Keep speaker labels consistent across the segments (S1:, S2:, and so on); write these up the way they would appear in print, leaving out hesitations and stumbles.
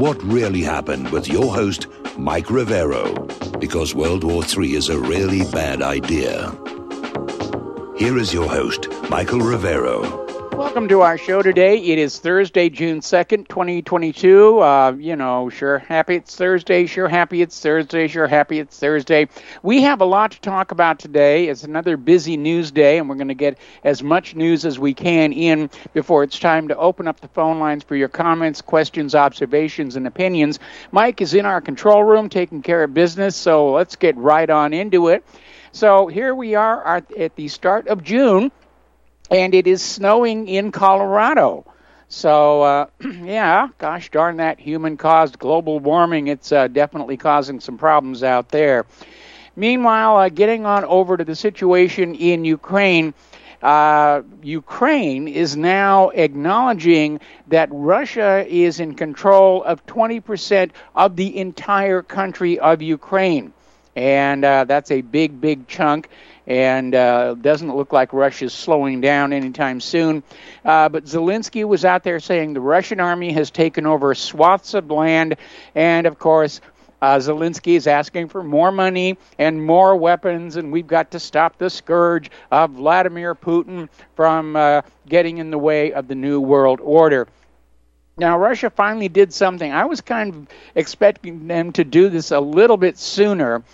S1: what really happened with your host, Mike Rivero, because World War III is a really bad idea. Here is your host, Michael Rivero.
S2: Welcome to our show today. It is Thursday, June 2nd, 2022. Sure happy it's Thursday, sure happy it's Thursday, sure happy it's Thursday. We have a lot to talk about today. It's another busy news day, and we're going to get as much news as we can in before it's time to open up the phone lines for your comments, questions, observations, and opinions. Mike is in our control room taking care of business, so let's get right on into it. So here we are at the start of June. And it is snowing in Colorado. So, gosh darn that human-caused global warming. It's definitely causing some problems out there. Meanwhile, getting on over to the situation in Ukraine, Ukraine is now acknowledging that Russia is in control of 20% of the entire country of Ukraine. And that's a big, big chunk. And doesn't look like Russia's slowing down anytime soon. But Zelensky was out there saying the Russian army has taken over swaths of land. And, of course, Zelensky is asking for more money and more weapons. And we've got to stop the scourge of Vladimir Putin from getting in the way of the New World Order. Now, Russia finally did something. I was kind of expecting them to do this a little bit sooner.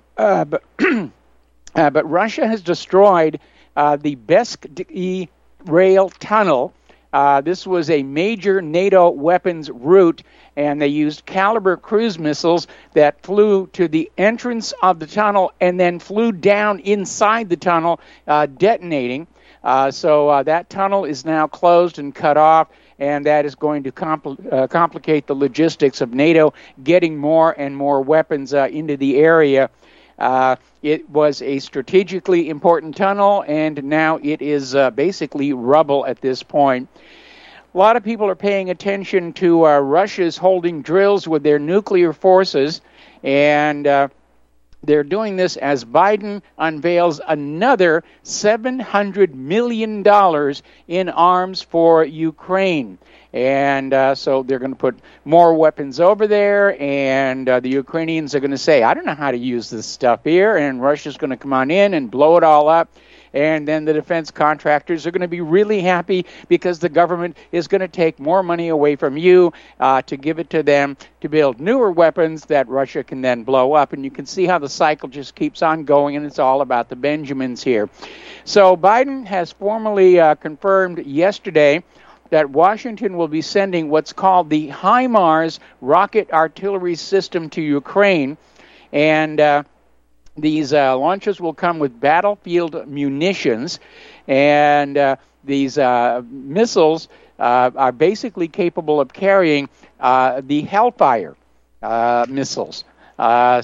S2: But Russia has destroyed the Beskyi rail tunnel. This was a major NATO weapons route, and they used Caliber cruise missiles that flew to the entrance of the tunnel and then flew down inside the tunnel, detonating. So that tunnel is now closed and cut off, and that is going to complicate the logistics of NATO getting more and more weapons into the area. It was a strategically important tunnel, and now it is basically rubble at this point. A lot of people are paying attention to Russia's holding drills with their nuclear forces, and they're doing this as Biden unveils another $700 million in arms for Ukraine. And so they're going to put more weapons over there, and the Ukrainians are going to say, I don't know how to use this stuff here, and Russia's going to come on in and blow it all up. And then the defense contractors are going to be really happy because the government is going to take more money away from you to give it to them to build newer weapons that Russia can then blow up. And you can see how the cycle just keeps on going, and it's all about the Benjamins here. So Biden has formally confirmed yesterday that Washington will be sending what's called the HIMARS rocket artillery system to Ukraine. And these launchers will come with battlefield munitions, and these missiles are basically capable of carrying the Hellfire missiles. The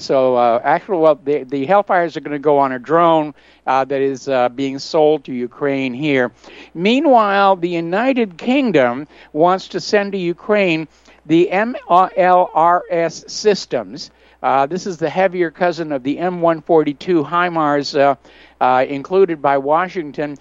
S2: Hellfires are going to go on a drone that is being sold to Ukraine here. Meanwhile, the United Kingdom wants to send to Ukraine the MLRS systems. This is the heavier cousin of the M142 HIMARS included by Washington.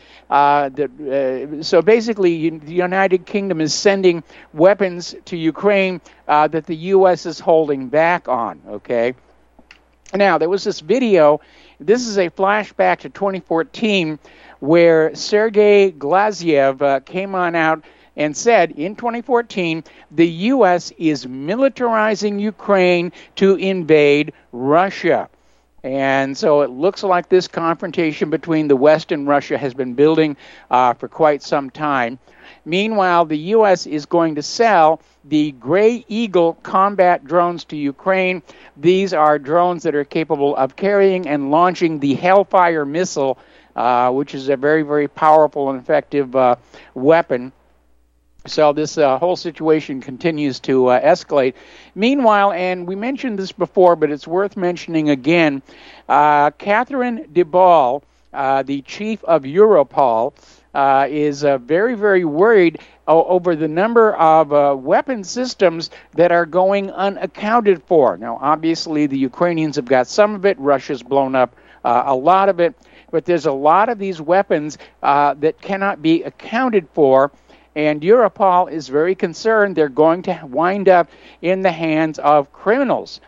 S2: So basically, the United Kingdom is sending weapons to Ukraine that the U.S. is holding back on, okay? Now, there was this video. This is a flashback to 2014 where Sergei Glaziev came on out and said in 2014, the U.S. is militarizing Ukraine to invade Russia. And so it looks like this confrontation between the West and Russia has been building for quite some time. Meanwhile, the U.S. is going to sell the Gray Eagle combat drones to Ukraine. These are drones that are capable of carrying and launching the Hellfire missile, which is a very, very powerful and effective weapon. So this whole situation continues to escalate. Meanwhile, and we mentioned this before, but it's worth mentioning again, Catherine de Boll, the chief of Europol, is very, very worried over the number of weapon systems that are going unaccounted for. Now, obviously, the Ukrainians have got some of it. Russia's blown up a lot of it. But there's a lot of these weapons that cannot be accounted for. And Europol is very concerned they're going to wind up in the hands of criminals.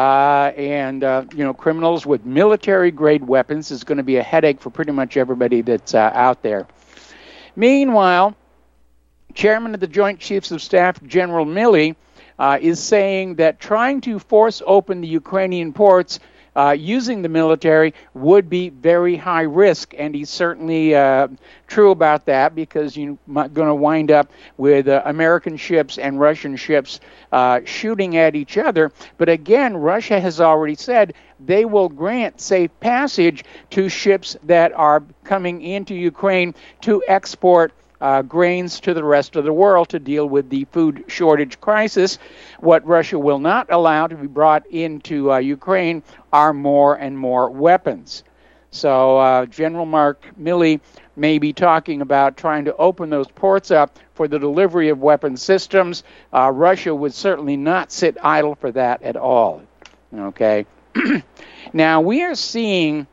S2: Criminals with military-grade weapons is going to be a headache for pretty much everybody that's out there. Meanwhile, Chairman of the Joint Chiefs of Staff, General Milley, is saying that trying to force open the Ukrainian ports using the military would be very high risk, and he's certainly true about that, because you're going to wind up with American ships and Russian ships shooting at each other. But again, Russia has already said they will grant safe passage to ships that are coming into Ukraine to export grains to the rest of the world to deal with the food shortage crisis. What Russia will not allow to be brought into Ukraine are more and more weapons. So General Mark Milley may be talking about trying to open those ports up for the delivery of weapon systems. Russia would certainly not sit idle for that at all. Okay. Now, we are seeing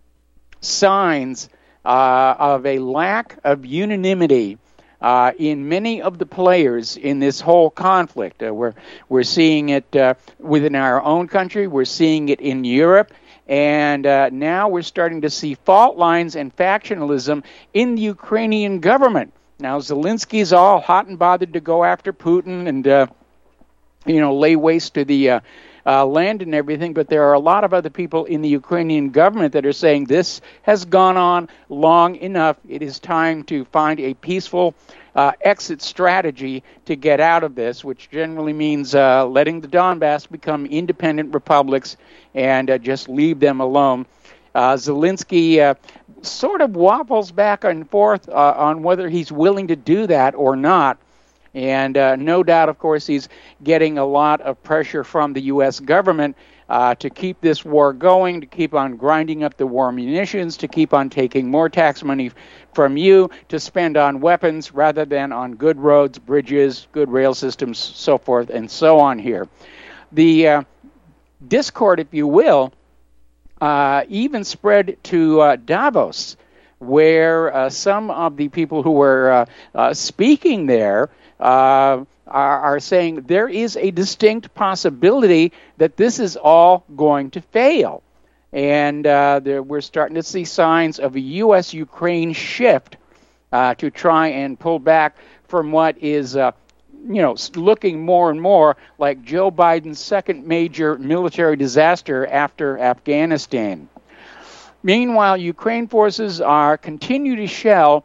S2: signs of a lack of unanimity in many of the players in this whole conflict. We're seeing it within our own country. We're seeing it in Europe. And now we're starting to see fault lines and factionalism in the Ukrainian government. Now, Zelensky's all hot and bothered to go after Putin and, lay waste to the land and everything, but there are a lot of other people in the Ukrainian government that are saying this has gone on long enough. It is time to find a peaceful exit strategy to get out of this, which generally means letting the Donbass become independent republics and just leave them alone. Zelensky sort of waffles back and forth on whether he's willing to do that or not. And no doubt, of course, he's getting a lot of pressure from the U.S. government to keep this war going, to keep on grinding up the war munitions, to keep on taking more tax money from you to spend on weapons rather than on good roads, bridges, good rail systems, so forth and so on here. The discord, if you will, even spread to Davos, where some of the people who were speaking there are saying there is a distinct possibility that this is all going to fail. And we're starting to see signs of a U.S.-Ukraine shift to try and pull back from what is, looking more and more like Joe Biden's second major military disaster after Afghanistan. Meanwhile, Ukraine forces continue to shell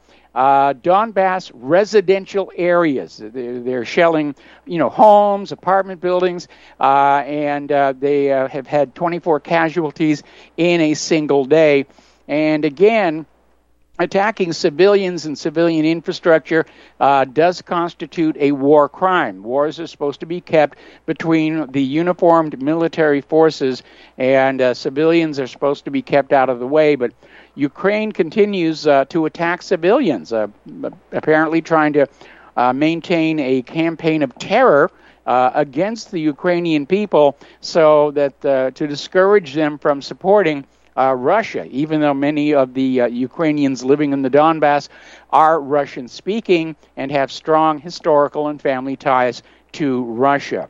S2: Donbass residential areas. They're shelling, homes, apartment buildings, and they have had 24 casualties in a single day. And again, attacking civilians and civilian infrastructure does constitute a war crime. Wars are supposed to be kept between the uniformed military forces, and civilians are supposed to be kept out of the way. But Ukraine continues to attack civilians, apparently trying to maintain a campaign of terror against the Ukrainian people so that to discourage them from supporting Russia, even though many of the Ukrainians living in the Donbass are Russian-speaking and have strong historical and family ties to Russia.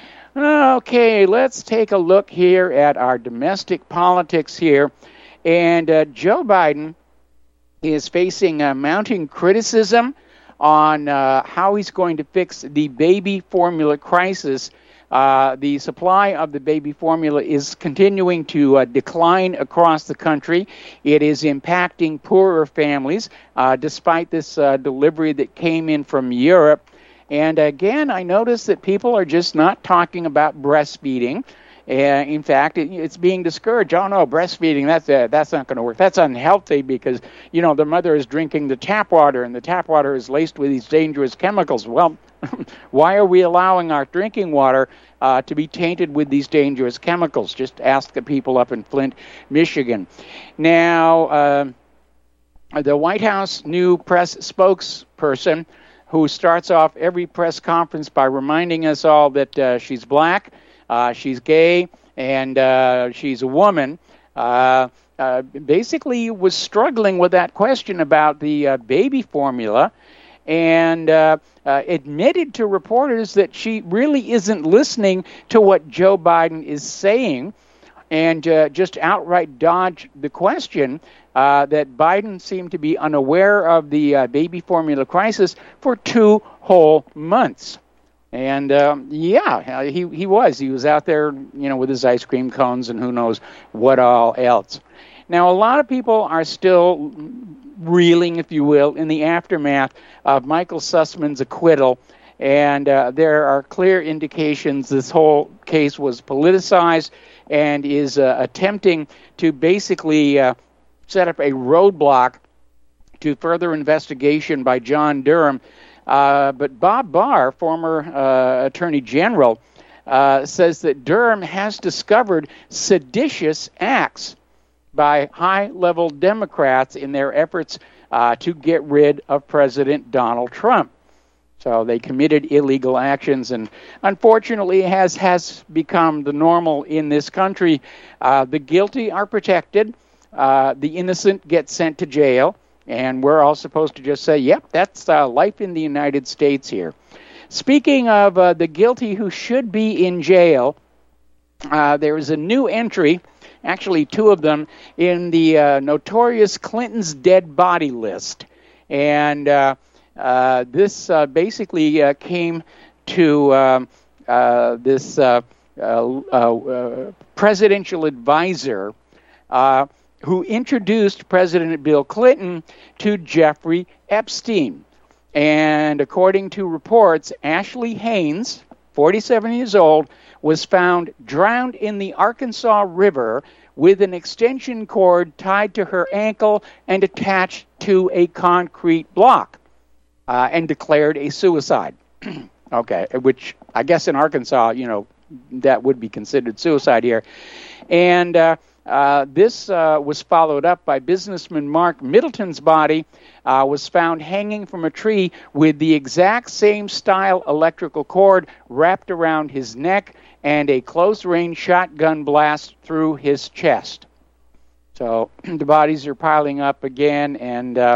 S2: Okay, let's take a look here at our domestic politics here. And Joe Biden is facing mounting criticism on how he's going to fix the baby formula crisis. The supply of the baby formula is continuing to decline across the country. It is impacting poorer families, despite this delivery that came in from Europe. And again, I notice that people are just not talking about breastfeeding. In fact, it's being discouraged. Oh no, breastfeeding, that's not going to work. That's unhealthy because, the mother is drinking the tap water, and the tap water is laced with these dangerous chemicals. Well, why are we allowing our drinking water to be tainted with these dangerous chemicals? Just ask the people up in Flint, Michigan. Now, the White House new press spokesperson, who starts off every press conference by reminding us all that she's black, she's gay, and she's a woman, basically was struggling with that question about the baby formula. and admitted to reporters that she really isn't listening to what Joe Biden is saying, and just outright dodged the question that Biden seemed to be unaware of the baby formula crisis for 2 whole months. And he was out there, with his ice cream cones and who knows what all else. Now, a lot of people are still reeling, if you will, in the aftermath of Michael Sussman's acquittal, and there are clear indications this whole case was politicized and is attempting to basically set up a roadblock to further investigation by John Durham. But Bob Barr, former Attorney General, says that Durham has discovered seditious acts by high-level Democrats in their efforts to get rid of President Donald Trump. So they committed illegal actions, and unfortunately has become the normal in this country. The guilty are protected. The innocent get sent to jail. And we're all supposed to just say, yep, that's life in the United States here. Speaking of the guilty who should be in jail, there is a new entry, actually 2 of them, in the notorious Clinton's dead body list. And this basically came to this presidential advisor who introduced President Bill Clinton to Jeffrey Epstein. And according to reports, Ashley Haynes, 47 years old, was found drowned in the Arkansas River with an extension cord tied to her ankle and attached to a concrete block, and declared a suicide. Okay, which I guess in Arkansas, that would be considered suicide here. And this was followed up by businessman Mark Middleton's body, was found hanging from a tree with the exact same style electrical cord wrapped around his neck and a close-range shotgun blast through his chest. So the bodies are piling up again, and a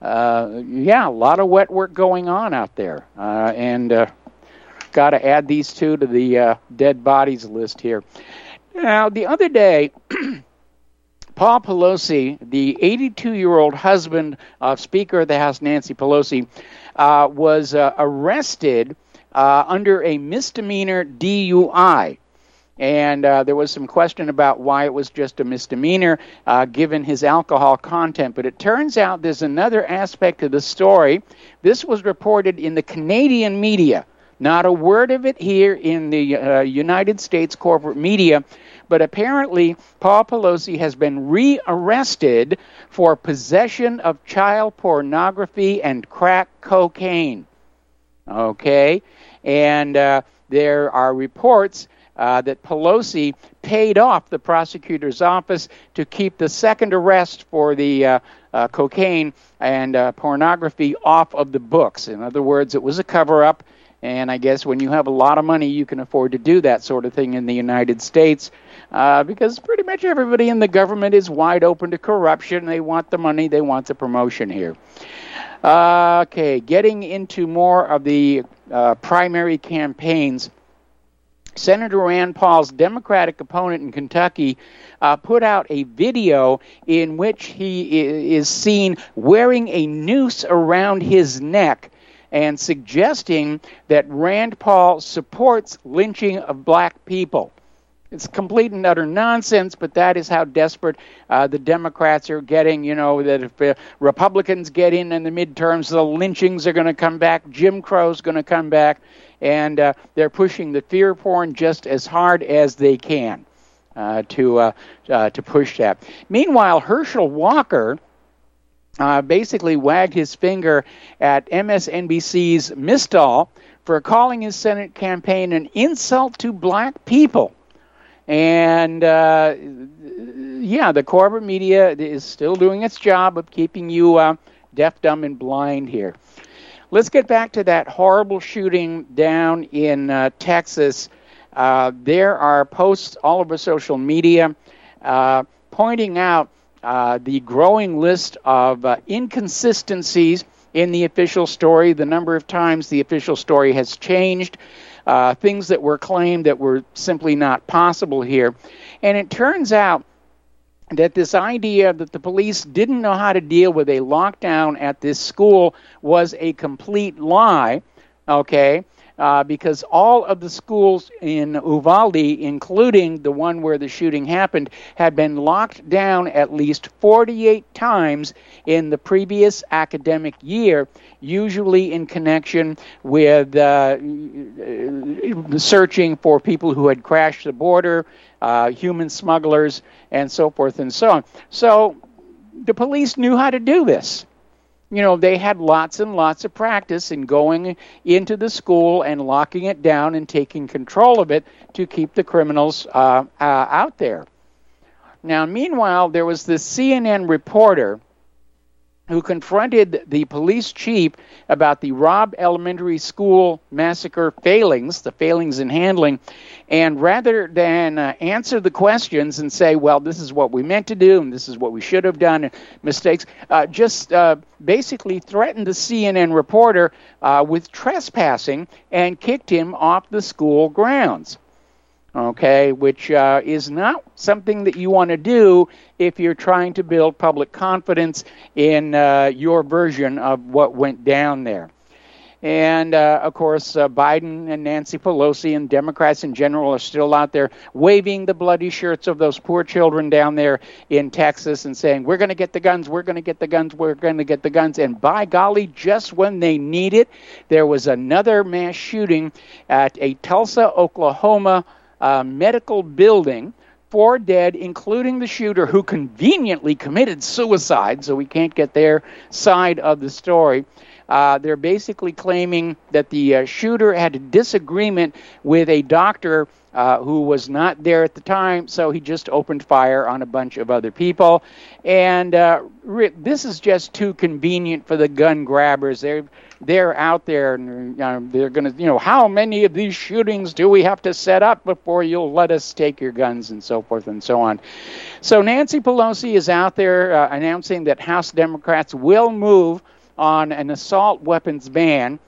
S2: lot of wet work going on out there. And got to add these 2 to the dead bodies list here. Now, the other day, Paul Pelosi, the 82-year-old husband of Speaker of the House Nancy Pelosi, was arrested under a misdemeanor DUI. And there was some question about why it was just a misdemeanor, given his alcohol content. But it turns out there's another aspect to the story. This was reported in the Canadian media. Not a word of it here in the United States corporate media. But apparently, Paul Pelosi has been rearrested for possession of child pornography and crack cocaine. Okay? And there are reports that Pelosi paid off the prosecutor's office to keep the second arrest for the cocaine and pornography off of the books. In other words, it was a cover-up. And I guess when you have a lot of money, you can afford to do that sort of thing in the United States, because pretty much everybody in the government is wide open to corruption. They want the money. They want the promotion here. Okay, getting into more of the primary campaigns. Senator Rand Paul's Democratic opponent in Kentucky put out a video in which he is seen wearing a noose around his neck and suggesting that Rand Paul supports lynching of black people. It's complete and utter nonsense, but that is how desperate the Democrats are getting, that if Republicans get in the midterms, the lynchings are going to come back, Jim Crow's going to come back, and they're pushing the fear porn just as hard as they can to push that. Meanwhile, Herschel Walker basically wagged his finger at MSNBC's Mistal for calling his Senate campaign an insult to black people. And, the corporate media is still doing its job of keeping you deaf, dumb, and blind here. Let's get back to that horrible shooting down in Texas. There are posts all over social media pointing out the growing list of inconsistencies in the official story, the number of times the official story has changed, things that were claimed that were simply not possible here. And it turns out that this idea that the police didn't know how to deal with a lockdown at this school was a complete lie, okay? Because all of the schools in Uvalde, including the one where the shooting happened, had been locked down at least 48 times in the previous academic year, usually in connection with searching for people who had crashed the border, human smugglers, and so forth and so on. So the police knew how to do this. You know, they had lots and lots of practice in going into the school and locking it down and taking control of it to keep the criminals out there. Now, meanwhile, there was this CNN reporter who confronted the police chief about the Robb Elementary School massacre failings, the failings in handling, and rather than answer the questions and say, well, this is what we meant to do and this is what we should have done, and mistakes, just basically threatened the CNN reporter with trespassing and kicked him off the school grounds. Okay, which is not something that you want to do if you're trying to build public confidence in your version of what went down there. And, of course, Biden and Nancy Pelosi and Democrats in general are still out there waving the bloody shirts of those poor children down there in Texas and saying, we're going to get the guns, we're going to get the guns, we're going to get the guns. And by golly, just when they need it, there was another mass shooting at a Tulsa, Oklahoma medical building, 4 dead, including the shooter who conveniently committed suicide, so we can't get their side of the story. They're basically claiming that the shooter had a disagreement with a doctor who was not there at the time, so he just opened fire on a bunch of other people. And this is just too convenient for the gun grabbers. They're out there, and they're going to, how many of these shootings do we have to set up before you'll let us take your guns, and so forth and so on. So Nancy Pelosi is out there announcing that House Democrats will move on an assault weapons ban.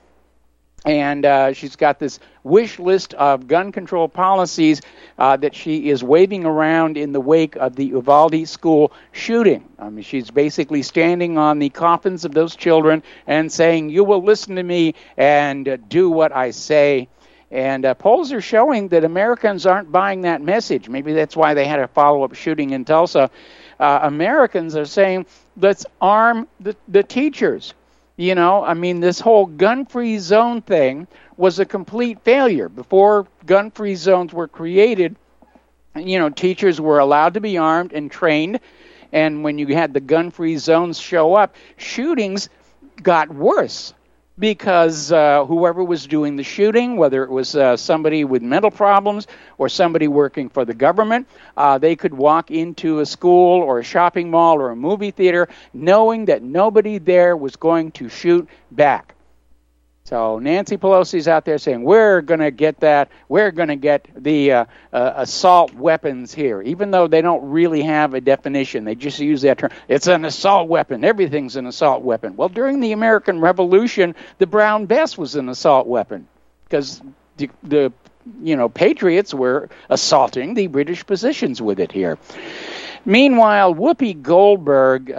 S2: And she's got this wish list of gun control policies that she is waving around in the wake of the Uvalde school shooting. I mean, she's basically standing on the coffins of those children and saying, you will listen to me and do what I say. And polls are showing that Americans aren't buying that message. Maybe that's why they had a follow-up shooting in Tulsa. Americans are saying, let's arm the teachers. This whole gun-free zone thing was a complete failure. Before gun-free zones were created, teachers were allowed to be armed and trained. And when you had the gun-free zones show up, shootings got worse because whoever was doing the shooting, whether it was somebody with mental problems or somebody working for the government, they could walk into a school or a shopping mall or a movie theater knowing that nobody there was going to shoot back. So Nancy Pelosi's out there saying, we're going to get that. We're going to get the assault weapons here, even though they don't really have a definition. They just use that term. It's an assault weapon. Everything's an assault weapon. Well, during the American Revolution, the Brown Bess was an assault weapon because the Patriots were assaulting the British positions with it here. Meanwhile, Whoopi Goldberg...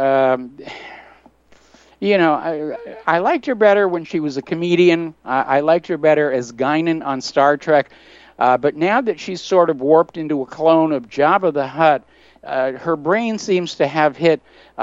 S2: I liked her better when she was a comedian. I liked her better as Guinan on Star Trek. But now that she's sort of warped into a clone of Jabba the Hutt, her brain seems to have hit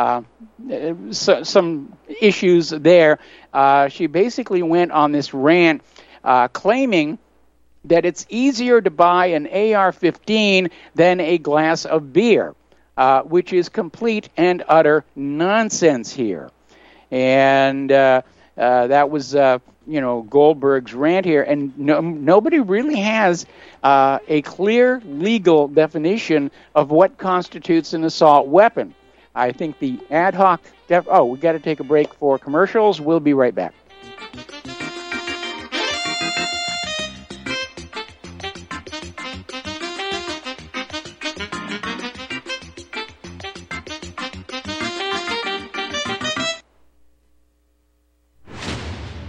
S2: some issues there. She basically went on this rant claiming that it's easier to buy an AR-15 than a glass of beer, which is complete and utter nonsense here. And that was, Goldberg's rant here. And nobody really has a clear legal definition of what constitutes an assault weapon. I think the ad hoc... we got to take a break for commercials. We'll be right back.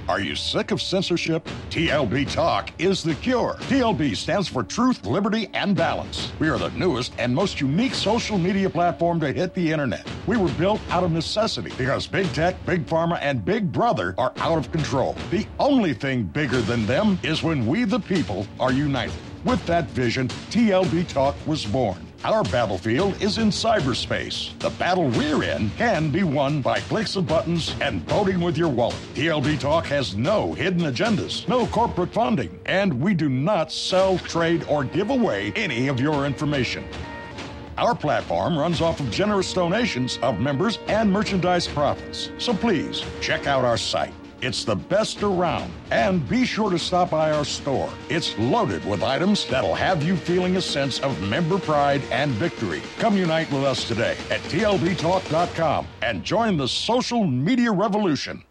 S3: Are you sick of censorship? TLB Talk is the cure. TLB stands for Truth, Liberty, and Balance. We are the newest and most unique social media platform to hit the internet. We were built out of necessity because big tech, big pharma, and big brother are out of control. The only thing bigger than them is when we the people are united. With that vision, TLB Talk was born. Our battlefield is in cyberspace. The battle we're in can be won by clicks of buttons and voting with your wallet. TLB Talk has no hidden agendas, no corporate funding, and we do not sell, trade, or give away any of your information. Our platform runs off of generous donations of members and merchandise profits. So please, check out our site. It's the best around. And be sure to stop by our store. It's loaded with items that'll have you feeling a sense of member pride and victory. Come unite with us today at tlbtalk.com and join the social media revolution.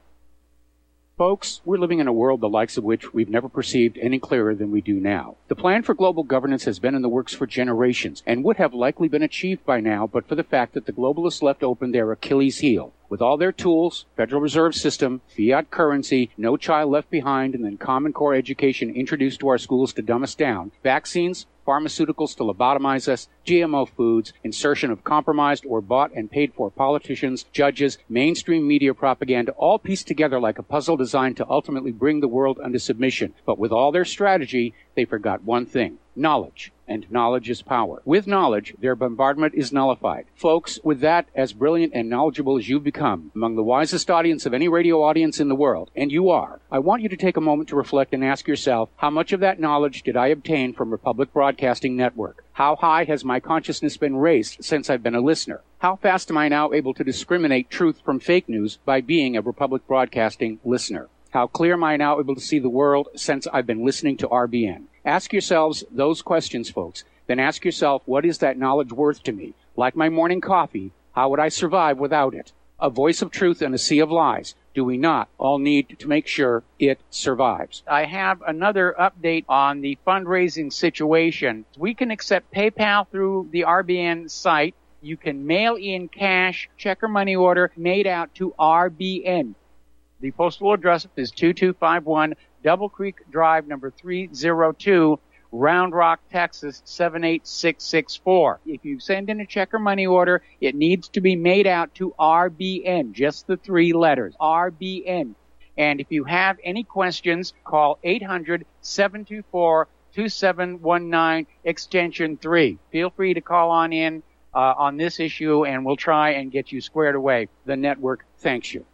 S4: Folks, we're living in a world the likes of which we've never perceived any clearer than we do now. The plan for global governance has been in the works for generations and would have likely been achieved by now but for the fact that the globalists left open their Achilles heel. With all their tools, Federal Reserve System, fiat currency, no child left behind, and then Common Core education introduced to our schools to dumb us down, vaccines, pharmaceuticals to lobotomize us, GMO foods, insertion of compromised or bought and paid for politicians, judges, mainstream media propaganda, all pieced together like a puzzle designed to ultimately bring the world under submission. But with all their strategy, they forgot one thing: knowledge. And knowledge is power. With knowledge, their bombardment is nullified. Folks, with that, as brilliant and knowledgeable as you've become, among the wisest audience of any radio audience in the world, and you are, I want you to take a moment to reflect and ask yourself, how much of that knowledge did I obtain from Republic Broadcasting Network? How high has my consciousness been raised since I've been a listener? How fast am I now able to discriminate truth from fake news by being a Republic Broadcasting listener? How clear am I now able to see the world since I've been listening to RBN? Ask yourselves those questions, folks. Then ask yourself, what is that knowledge worth to me? Like my morning coffee, how would I survive without it? A voice of truth in a sea of lies. Do we not all need to make sure it survives?
S2: I have another update on the fundraising situation. We can accept PayPal through the RBN site. You can mail in cash, check or money order made out to RBN. The postal address is 2251 Double Creek Drive, number 302, Round Rock, Texas, 78664. If you send in a check or money order, it needs to be made out to RBN, just the three letters, RBN. And if you have any questions, call 800-724-2719, extension 3. Feel free to call on in on this issue, and we'll try and get you squared away. The network thanks you.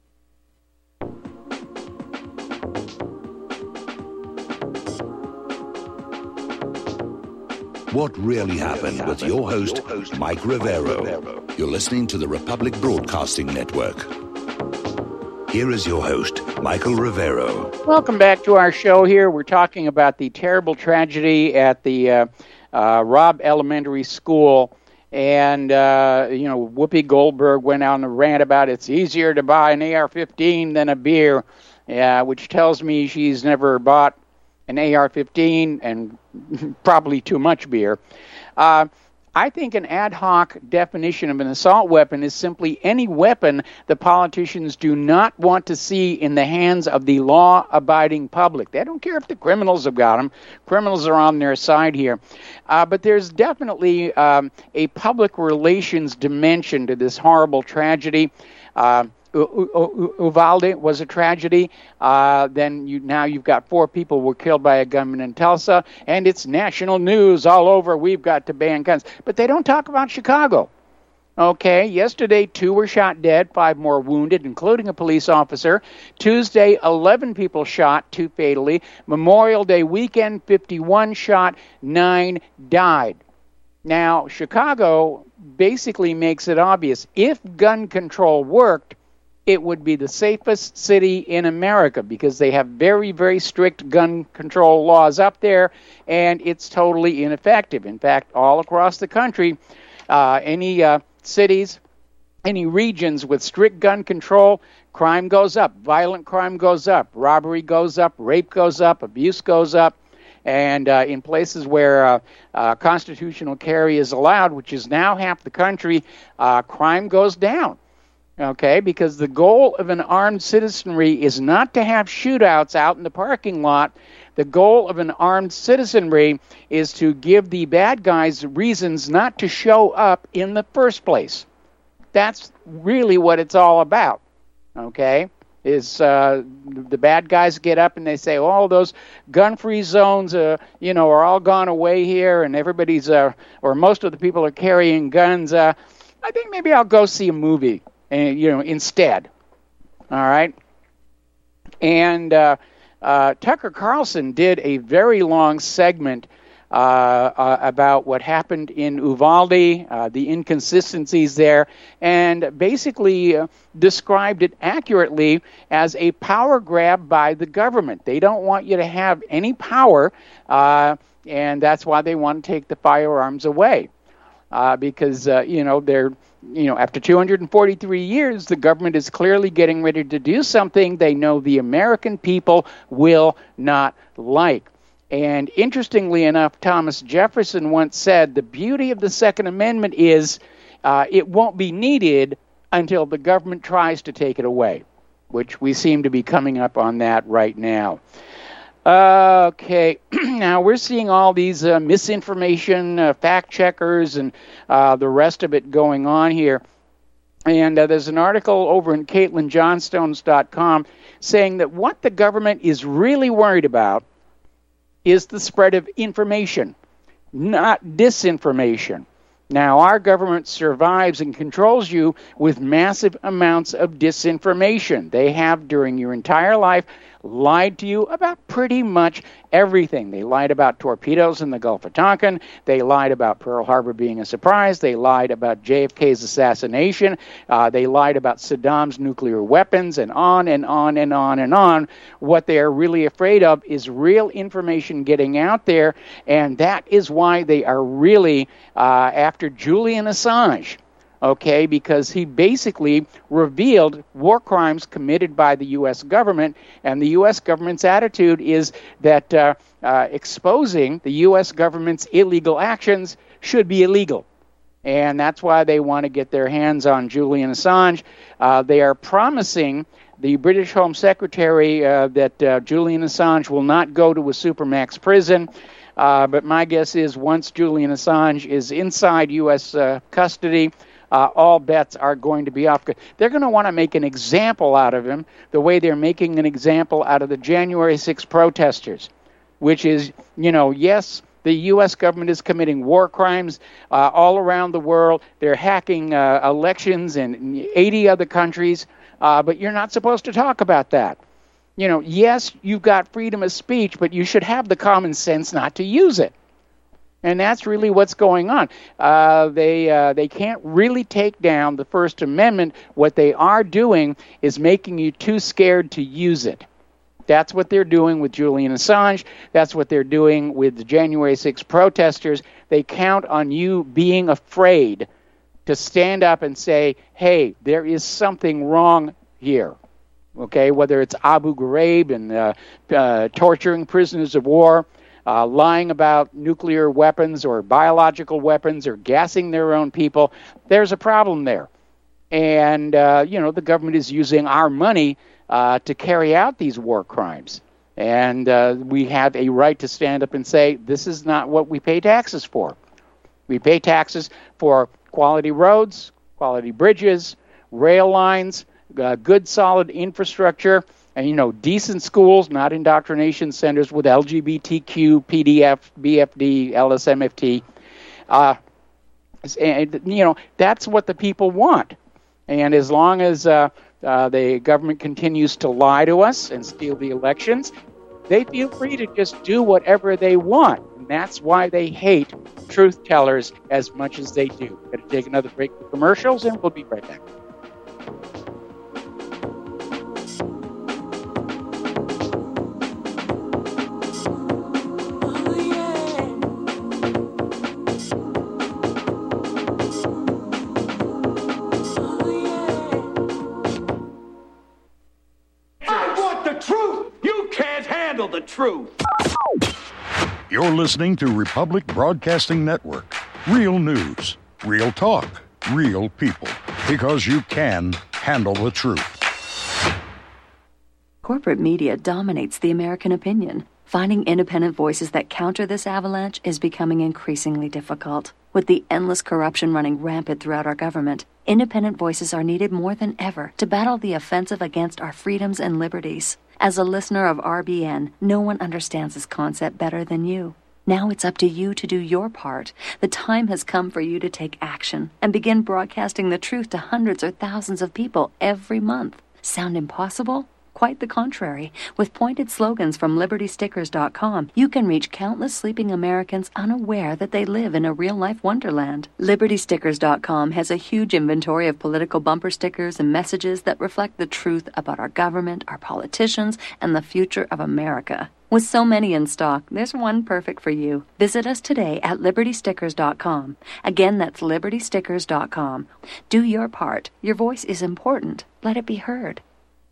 S1: What really happened with your host, Mike Rivero. You're listening to the Republic Broadcasting Network. Here is your host, Michael Rivero.
S2: Welcome back to our show here. We're talking about the terrible tragedy at the Robb Elementary School. And, Whoopi Goldberg went on a rant about it's easier to buy an AR-15 than a beer, which tells me she's never bought an AR-15 and probably too much beer. I think an ad hoc definition of an assault weapon is simply any weapon the politicians do not want to see in the hands of the law-abiding public. They don't care if the criminals have got them. Criminals are on their side here. But there's definitely a public relations dimension to this horrible tragedy. Uvalde was a tragedy. Then you've got 4 people were killed by a gunman in Tulsa, and it's national news all over. We've got to ban guns, but they don't talk about Chicago. Okay, yesterday 2 were shot dead, 5 more wounded, including a police officer. Tuesday, 11 people shot, 2 fatally. Memorial Day weekend, 51 shot, 9 died. Now, Chicago basically makes it obvious if gun control worked, it would be the safest city in America because they have very, very strict gun control laws up there, and it's totally ineffective. In fact, all across the country, any cities, any regions with strict gun control, crime goes up, violent crime goes up, robbery goes up, rape goes up, abuse goes up. And in places where constitutional carry is allowed, which is now half the country, crime goes down. Okay, because the goal of an armed citizenry is not to have shootouts out in the parking lot. The goal of an armed citizenry is to give the bad guys reasons not to show up in the first place. That's really what it's all about, okay? Is the bad guys get up and they say, oh, those gun-free zones, are all gone away here, and everybody's, or most of the people are carrying guns. I think maybe I'll go see a movie, instead. All right? And Tucker Carlson did a very long segment about what happened in Uvalde, the inconsistencies there, and basically described it accurately as a power grab by the government. They don't want you to have any power, and that's why they want to take the firearms away. Because, they're, after 243 years, the government is clearly getting ready to do something they know the American people will not like. And interestingly enough, Thomas Jefferson once said, the beauty of the Second Amendment is it won't be needed until the government tries to take it away, which we seem to be coming up on that right now. Okay, now we're seeing all these misinformation, fact checkers, and the rest of it going on here. And there's an article over in CaitlinJohnstones.com saying that what the government is really worried about is the spread of information, not disinformation. Now, our government survives and controls you with massive amounts of disinformation. They have, during your entire life, lied to you about pretty much everything. They lied about torpedoes in the Gulf of Tonkin. They lied about Pearl Harbor being a surprise. They lied about JFK's assassination. They lied about Saddam's nuclear weapons, and on and on and on and on. What they are really afraid of is real information getting out there, and that is why they are really after Julian Assange. Okay, because he basically revealed war crimes committed by the U.S. government, and the U.S. government's attitude is that exposing the U.S. government's illegal actions should be illegal. And that's why they want to get their hands on Julian Assange. They are promising the British Home Secretary that Julian Assange will not go to a supermax prison. But my guess is once Julian Assange is inside U.S. custody, all bets are going to be off. They're going to want to make an example out of him the way they're making an example out of the January 6 protesters, which is, yes, the U.S. government is committing war crimes all around the world. They're hacking elections in 80 other countries, but you're not supposed to talk about that. Yes, you've got freedom of speech, but you should have the common sense not to use it. And that's really what's going on. They can't really take down the First Amendment. What they are doing is making you too scared to use it. That's what they're doing with Julian Assange. That's what they're doing with the January 6 protesters. They count on you being afraid to stand up and say, hey, there is something wrong here. Okay, whether it's Abu Ghraib and torturing prisoners of war, lying about nuclear weapons or biological weapons or gassing their own people, there's a problem there. And, the government is using our money to carry out these war crimes. And we have a right to stand up and say, this is not what we pay taxes for. We pay taxes for quality roads, quality bridges, rail lines, good solid infrastructure, and, decent schools, not indoctrination centers with LGBTQ, PDF, BFD, LSMFT. And, that's what the people want. And as long as the government continues to lie to us and steal the elections, they feel free to just do whatever they want. And that's why they hate truth tellers as much as they do. Going to take another break for commercials, and we'll be right back.
S5: The truth.
S3: You're listening to Republic Broadcasting Network. Real news, real talk, real people. Because you can handle the truth.
S6: Corporate media dominates the American opinion. Finding independent voices that counter this avalanche is becoming increasingly difficult. With the endless corruption running rampant throughout our government, independent voices are needed more than ever to battle the offensive against our freedoms and liberties. As a listener of RBN, no one understands this concept better than you. Now it's up to you to do your part. The time has come for you to take action and begin broadcasting the truth to hundreds or thousands of people every month. Sound impossible? Quite the contrary. With pointed slogans from LibertyStickers.com, you can reach countless sleeping Americans unaware that they live in a real-life wonderland. LibertyStickers.com has a huge inventory of political bumper stickers and messages that reflect the truth about our government, our politicians, and the future of America. With so many in stock, there's one perfect for you. Visit us today at LibertyStickers.com. Again, that's LibertyStickers.com. Do your part. Your voice is important. Let it be heard.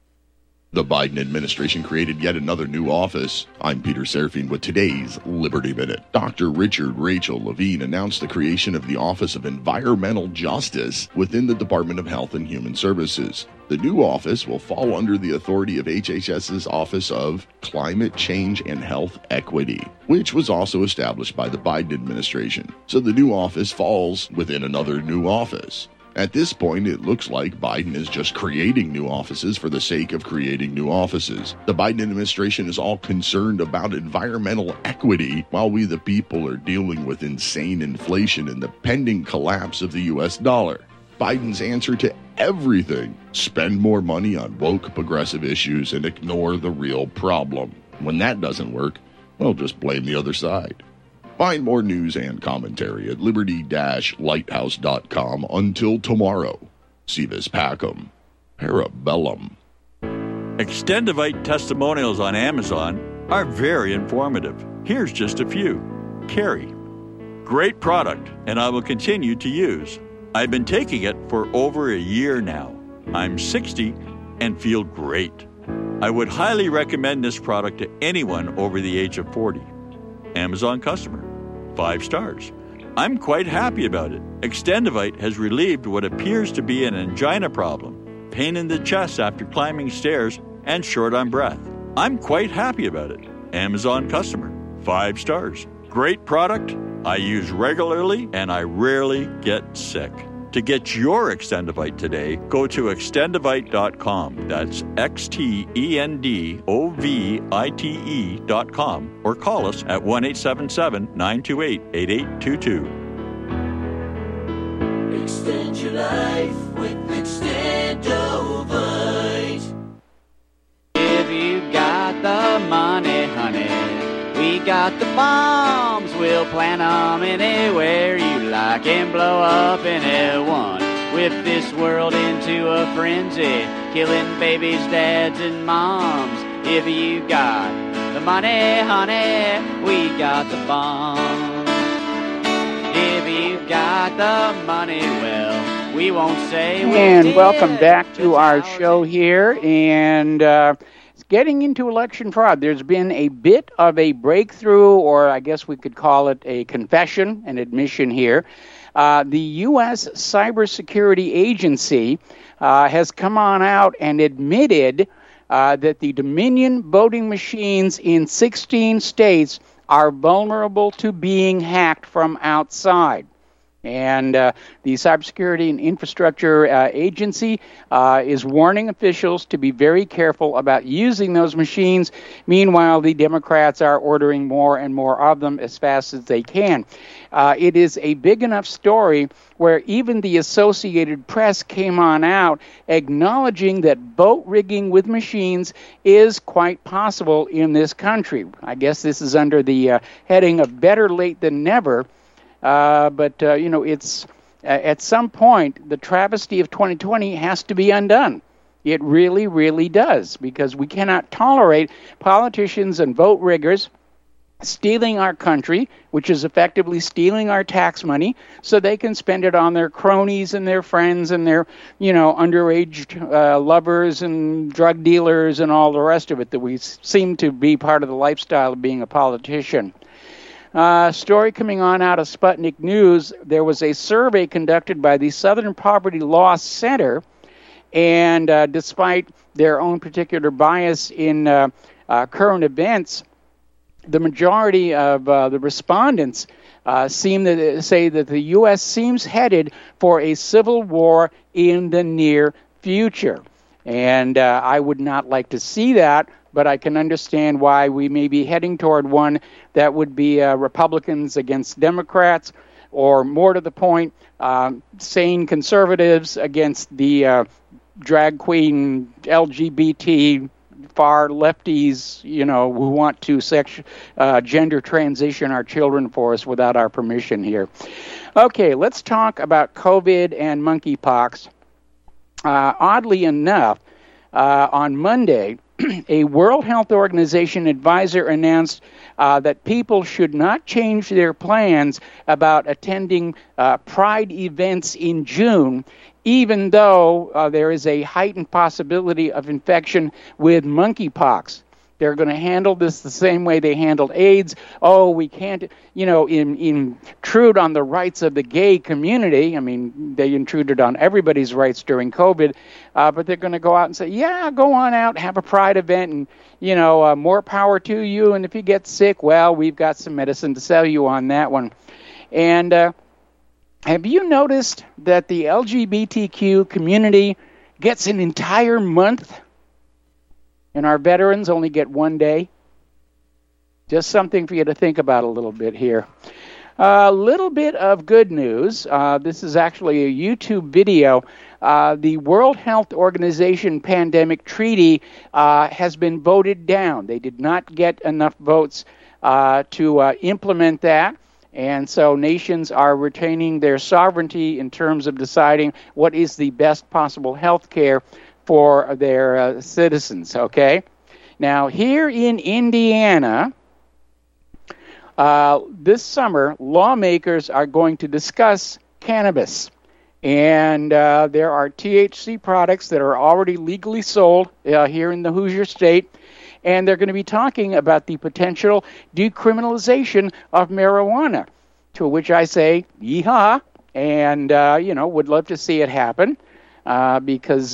S7: The Biden administration created yet another new office. I'm Peter Serafine with today's Liberty Minute. Dr. Richard Rachel Levine announced the creation of the Office of Environmental Justice within the Department of Health and Human Services. The new office will fall under the authority of HHS's Office of Climate Change and Health Equity, which was also established by the Biden administration. So the new office falls within another new office. At this point, it looks like Biden is just creating new offices for the sake of creating new offices. The Biden administration is all concerned about environmental equity, while we the people are dealing with insane inflation and the pending collapse of the U.S. dollar. Biden's answer to everything: spend more money on woke progressive issues and ignore the real problem. When that doesn't work, well, just blame the other side. Find more news and commentary at liberty-lighthouse.com. Until tomorrow, Si vis pacem, parabellum.
S8: Extendivite testimonials on Amazon are very informative. Here's just a few. Carrie: great product, and I will continue to use. I've been taking it for over a year now. I'm 60 and feel great. I would highly recommend this product to anyone over the age of 40. Amazon customer: 5 stars. I'm quite happy about it. Extendivite has relieved what appears to be an angina problem, pain in the chest after climbing stairs, and short on breath. I'm quite happy about it. Amazon customer: 5 stars. Great product. I use regularly and I rarely get sick. To get your Extendivite today, go to extendivite.com. That's XTENDOVITE.com, or call us at 1-877-928-8822.
S9: Extend your life with Extendovite.
S10: If you got the money, honey, we got the bombs. We'll plant them anywhere you like and blow up anyone. Whip this world into a frenzy, killing babies, dads, and moms. If you got the money, honey, we got the bombs. If you got the money, well, we won't say we
S2: And
S10: did.
S2: welcome back to our show here. And getting into election fraud, there's been a bit of a breakthrough, or I guess we could call it a confession, an admission here. The U.S. Cybersecurity Agency has come on out and admitted that the Dominion voting machines in 16 states are vulnerable to being hacked from outside. And the Cybersecurity and Infrastructure Agency is warning officials to be very careful about using those machines. Meanwhile, the Democrats are ordering more and more of them as fast as they can. It is a big enough story where even the Associated Press came on out acknowledging that vote rigging with machines is quite possible in this country. I guess this is under the heading of better late than never. But it's at some point, the travesty of 2020 has to be undone. It really, really does, because we cannot tolerate politicians and vote riggers stealing our country, which is effectively stealing our tax money, so they can spend it on their cronies and their friends and their, underage lovers and drug dealers and all the rest of it that we seem to be part of the lifestyle of being a politician. Story coming on out of Sputnik News. There was a survey conducted by the Southern Poverty Law Center, And despite their own particular bias in current events, the majority of the respondents seem to say that the U.S. seems headed for a civil war in the near future. And I would not like to see that, but I can understand why we may be heading toward one that would be Republicans against Democrats, or more to the point, sane conservatives against the drag queen, LGBT, far lefties, who want to gender transition our children for us without our permission here. Okay, let's talk about COVID and monkeypox. Oddly enough, on Monday, a World Health Organization advisor announced that people should not change their plans about attending Pride events in June, even though there is a heightened possibility of infection with monkeypox. They're going to handle this the same way they handled AIDS. Oh, we can't, intrude on the rights of the gay community. I mean, they intruded on everybody's rights during COVID, but they're going to go out and say, yeah, go on out, have a Pride event, and, more power to you. And if you get sick, well, we've got some medicine to sell you on that one. And have you noticed that the LGBTQ community gets an entire month? And our veterans only get 1 day? Just something for you to think about a little bit here. A little bit of good news. This is actually a YouTube video. The World Health Organization Pandemic Treaty has been voted down. They did not get enough votes to implement that. And so nations are retaining their sovereignty in terms of deciding what is the best possible health care for their citizens, okay? Now, here in Indiana, this summer, lawmakers are going to discuss cannabis. And there are THC products that are already legally sold here in the Hoosier State. And they're going to be talking about the potential decriminalization of marijuana, to which I say, yeehaw, and, would love to see it happen because...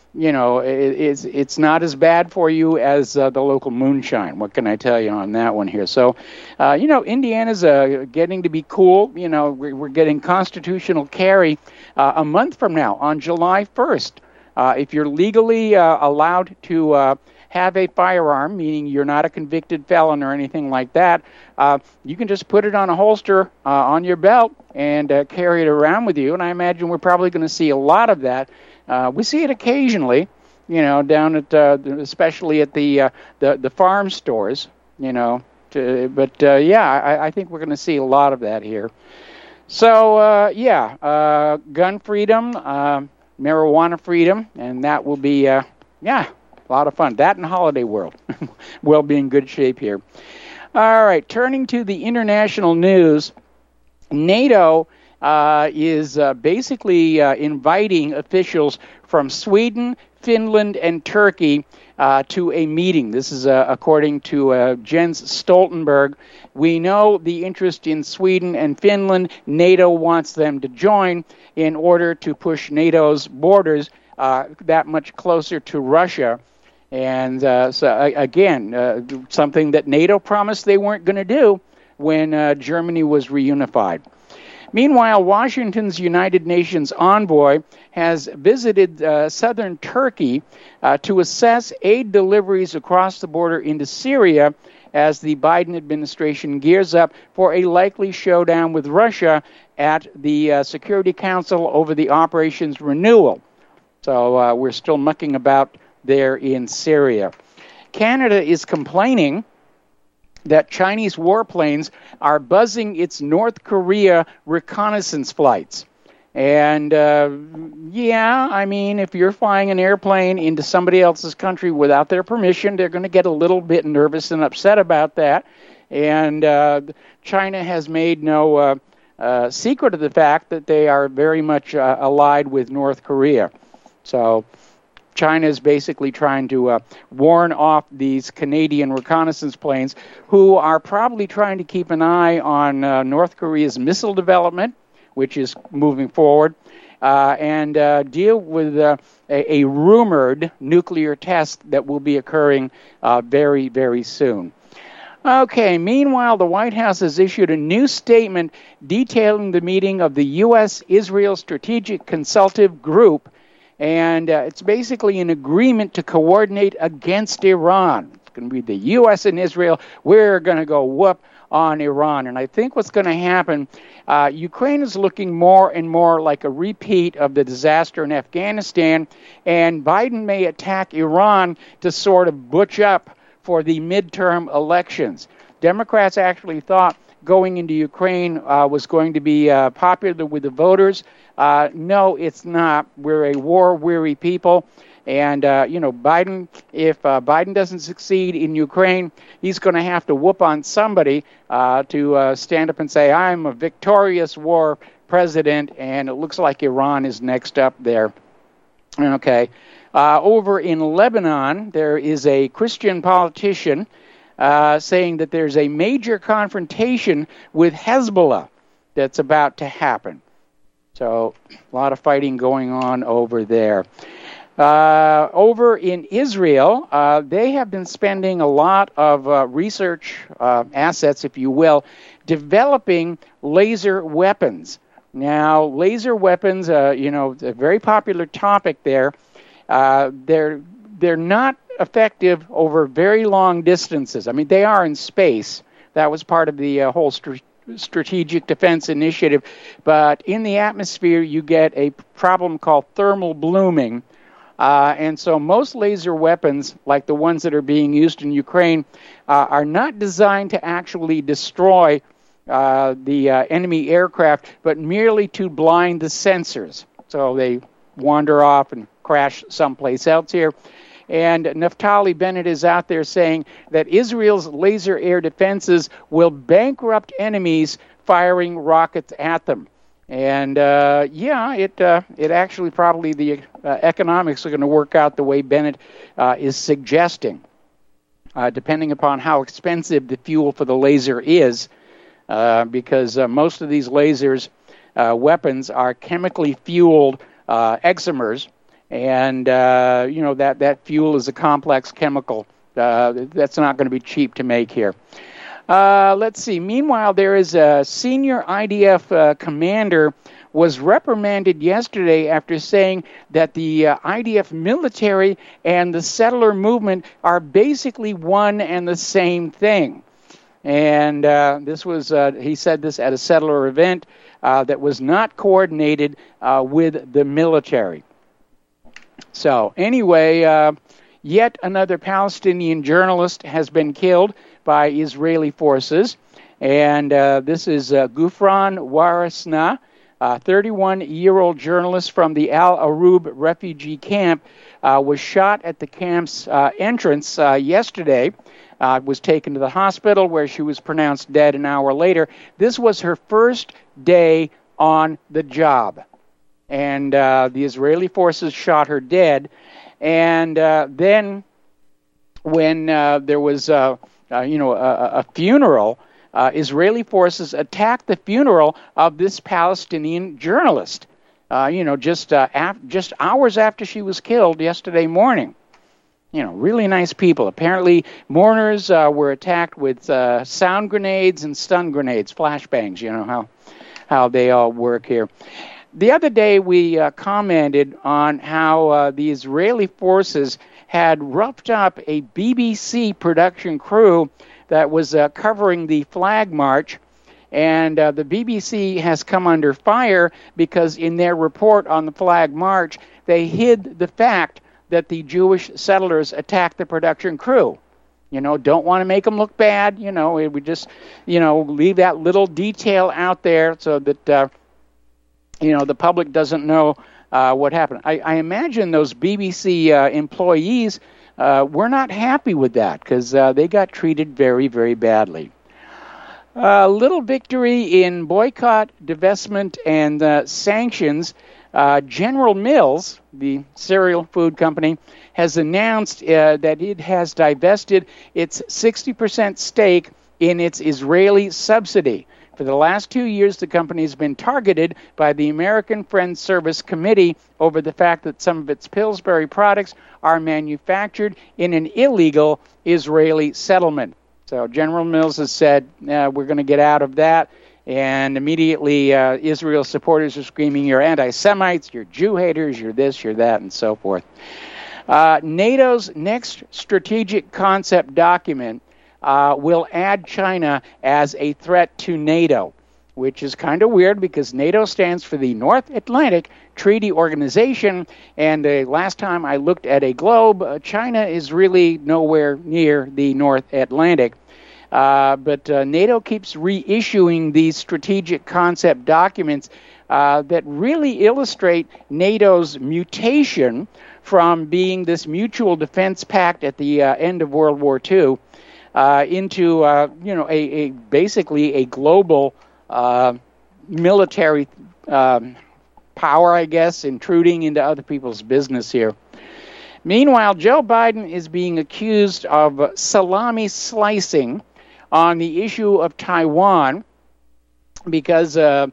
S2: it's not as bad for you as the local moonshine. What can I tell you on that one here? So, Indiana's getting to be cool. We're getting constitutional carry a month from now on July 1st. If you're legally allowed to have a firearm, meaning you're not a convicted felon or anything like that, you can just put it on a holster on your belt and carry it around with you. And I imagine we're probably going to see a lot of that. We see it occasionally, down at especially at the farm stores, I think we're going to see a lot of that here. So, gun freedom, marijuana freedom, and that will be, a lot of fun. That and Holiday World will be in good shape here. All right, turning to the international news, NATO is basically inviting officials from Sweden, Finland, and Turkey to a meeting. This is according to Jens Stoltenberg. We know the interest in Sweden and Finland. NATO wants them to join in order to push NATO's borders that much closer to Russia. And something that NATO promised they weren't going to do when Germany was reunified. Meanwhile, Washington's United Nations envoy has visited southern Turkey to assess aid deliveries across the border into Syria as the Biden administration gears up for a likely showdown with Russia at the Security Council over the operation's renewal. So we're still mucking about there in Syria. Canada is complaining that Chinese warplanes are buzzing its North Korea reconnaissance flights. And, if you're flying an airplane into somebody else's country without their permission, they're going to get a little bit nervous and upset about that. And China has made no secret of the fact that they are very much allied with North Korea. So China is basically trying to warn off these Canadian reconnaissance planes who are probably trying to keep an eye on North Korea's missile development, which is moving forward, and deal with a rumored nuclear test that will be occurring very, very soon. Okay, meanwhile, the White House has issued a new statement detailing the meeting of the U.S.-Israel Strategic Consultative Group, and it's basically an agreement to coordinate against Iran. It's going to be the U.S. and Israel. We're going to go whoop on Iran. And I think what's going to happen, Ukraine is looking more and more like a repeat of the disaster in Afghanistan, and Biden may attack Iran to sort of butch up for the midterm elections. Democrats actually thought going into Ukraine was going to be popular with the voters. No, it's not. We're a war-weary people. And, Biden, if Biden doesn't succeed in Ukraine, he's going to have to whoop on somebody to stand up and say, I'm a victorious war president, and it looks like Iran is next up there. Okay. Over in Lebanon, there is a Christian politician saying that there's a major confrontation with Hezbollah that's about to happen. So a lot of fighting going on over there. Over in Israel, they have been spending a lot of research assets, if you will, developing laser weapons. Now, laser weapons, it's a very popular topic there. They're not effective over very long distances. I mean, they are in space. That was part of the whole Strategic Defense Initiative. But in the atmosphere, you get a problem called thermal blooming. And so most laser weapons, like the ones that are being used in Ukraine, are not designed to actually destroy the enemy aircraft, but merely to blind the sensors. So they wander off and crash someplace else here. And Naftali Bennett is out there saying that Israel's laser air defenses will bankrupt enemies firing rockets at them. And it actually probably the economics are going to work out the way Bennett is suggesting, depending upon how expensive the fuel for the laser is, because most of these lasers weapons are chemically fueled exomers, and that fuel is a complex chemical that's not going to be cheap to make here. Let's see. Meanwhile, there is a senior IDF commander was reprimanded yesterday after saying that the IDF military and the settler movement are basically one and the same thing. And this was, he said this at a settler event that was not coordinated with the military. So anyway, yet another Palestinian journalist has been killed by Israeli forces, and this is Gufran Warisna, a 31-year-old journalist from the Al Arub refugee camp, was shot at the camp's entrance yesterday, was taken to the hospital where she was pronounced dead an hour later. This was her first day on the job, and the Israeli forces shot her dead, and then when there was a funeral, Israeli forces attacked the funeral of this Palestinian journalist, just hours after she was killed yesterday morning. Really nice people. Apparently, mourners were attacked with sound grenades and stun grenades, flashbangs. You know how they all work here. The other day, we commented on how the Israeli forces had roughed up a BBC production crew that was covering the flag march, and the BBC has come under fire because in their report on the flag march, they hid the fact that the Jewish settlers attacked the production crew. Don't want to make them look bad. We just, leave that little detail out there so that, the public doesn't know what happened. I imagine those BBC employees were not happy with that because they got treated very, very badly. Little victory in boycott, divestment, and sanctions. General Mills, the cereal food company, has announced that it has divested its 60% stake in its Israeli subsidy For the last 2 years, the company has been targeted by the American Friends Service Committee over the fact that some of its Pillsbury products are manufactured in an illegal Israeli settlement. So General Mills has said, we're going to get out of that. And immediately Israel supporters are screaming, you're anti-Semites, you're Jew haters, you're this, you're that, and so forth. NATO's next strategic concept document will add China as a threat to NATO, which is kind of weird because NATO stands for the North Atlantic Treaty Organization, and last time I looked at a globe, China is really nowhere near the North Atlantic. But NATO keeps reissuing these strategic concept documents that really illustrate NATO's mutation from being this mutual defense pact at the end of World War II into basically a global military power, I guess, intruding into other people's business here. Meanwhile, Joe Biden is being accused of salami slicing on the issue of Taiwan because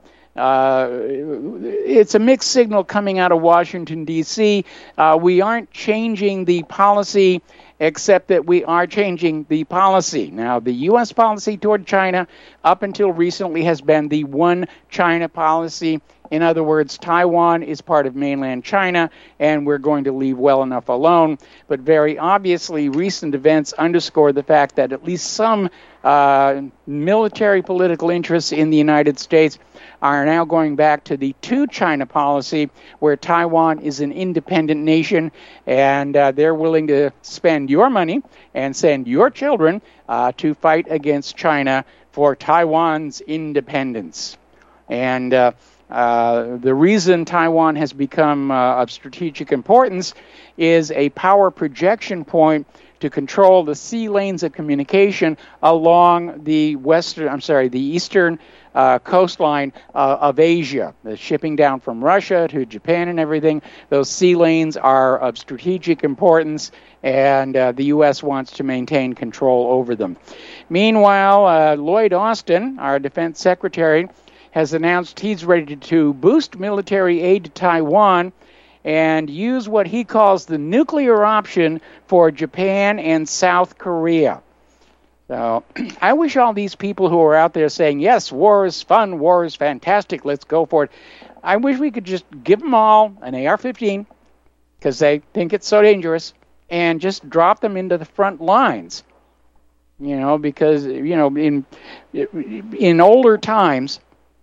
S2: it's a mixed signal coming out of Washington, D.C. We aren't changing the policy, except that we are changing the policy. Now, the U.S. policy toward China up until recently has been the one China policy. In other words, Taiwan is part of mainland China, and we're going to leave well enough alone. But very obviously, recent events underscore the fact that at least some military political interests in the United States are now going back to the two-China policy, where Taiwan is an independent nation, and they're willing to spend your money and send your children to fight against China for Taiwan's independence. And the reason Taiwan has become of strategic importance is a power projection point to control the sea lanes of communication along the eastern coastline of Asia. The shipping down from Russia to Japan and everything, those sea lanes are of strategic importance, and the U.S. wants to maintain control over them. Meanwhile, Lloyd Austin, our defense secretary, has announced he's ready to boost military aid to Taiwan and use what he calls the nuclear option for Japan and South Korea. So I wish all these people who are out there saying, yes, war is fun, war is fantastic, let's go for it, I wish we could just give them all an AR-15 because they think it's so dangerous and just drop them into the front lines. Because, in older times,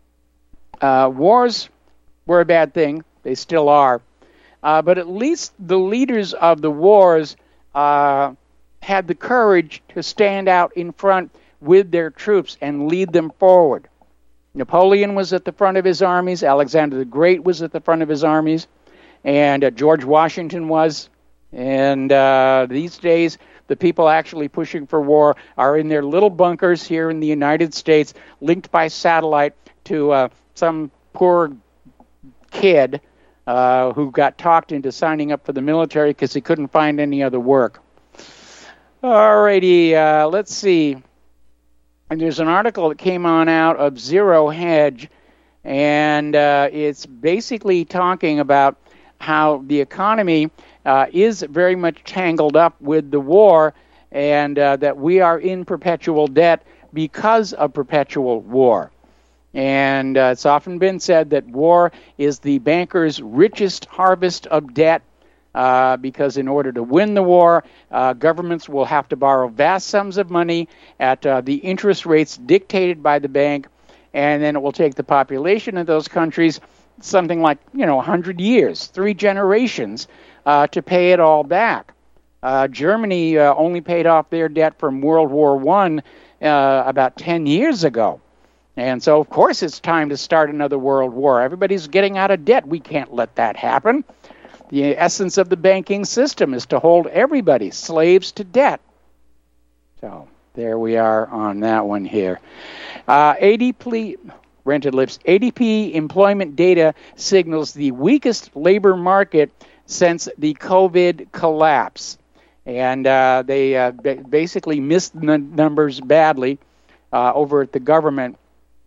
S2: wars were a bad thing. They still are. But at least the leaders of the wars had the courage to stand out in front with their troops and lead them forward. Napoleon was at the front of his armies. Alexander the Great was at the front of his armies. And George Washington was. And these days, the people actually pushing for war are in their little bunkers here in the United States, linked by satellite to some poor kid who got talked into signing up for the military because he couldn't find any other work. Alrighty, let's see. And there's an article that came on out of Zero Hedge, and it's basically talking about how the economy is very much tangled up with the war, and that we are in perpetual debt because of perpetual war. And it's often been said that war is the banker's richest harvest of debt, because in order to win the war, governments will have to borrow vast sums of money at the interest rates dictated by the bank, and then it will take the population of those countries something like 100 years, 3 generations, to pay it all back. Germany only paid off their debt from World War I about 10 years ago. And so, of course, it's time to start another world war. Everybody's getting out of debt. We can't let that happen. The essence of the banking system is to hold everybody slaves to debt. So there we are on that one here. ADP employment data signals the weakest labor market since the COVID collapse. And they basically missed the numbers badly over at the government.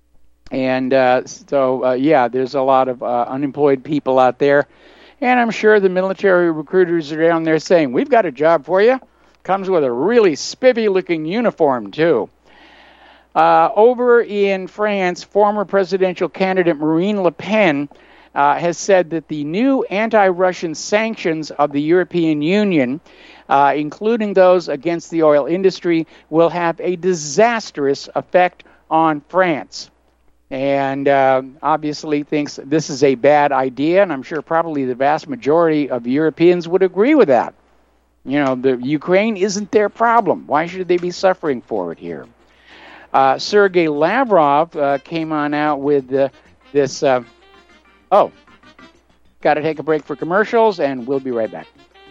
S2: And there's a lot of unemployed people out there. And I'm sure the military recruiters are down there saying, we've got a job for you. Comes with a really spivvy-looking uniform, too. Over in France, former presidential candidate Marine Le Pen has said that the new anti-Russian sanctions of the European Union, including those against the oil industry, will have a disastrous effect on France. And obviously thinks this is a bad idea, and I'm sure probably the vast majority of Europeans would agree with that. You know, the Ukraine isn't their problem. Why should they be suffering for it here? Sergei Lavrov came on out with this. Got to take a break for commercials, and we'll be right back.